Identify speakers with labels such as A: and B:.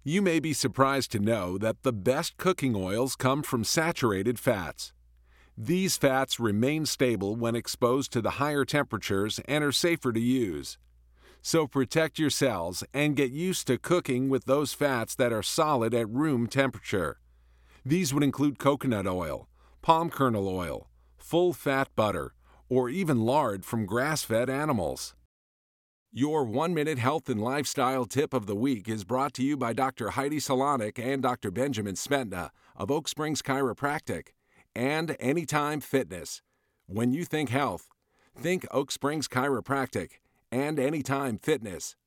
A: You may be surprised to know that the best cooking oils come from saturated fats. These fats remain stable when exposed to the higher temperatures and are safer to use. So protect your cells and get used to cooking with those fats that are solid at room temperature. These would include coconut oil, palm kernel oil, full-fat butter, or even lard from grass-fed animals. Your 1-minute health and lifestyle tip of the week is brought to you by Dr. Heidi Salonik and Dr. Benjamin Smetna of Oak Springs Chiropractic and Anytime Fitness. When you think health, think Oak Springs Chiropractic and Anytime Fitness.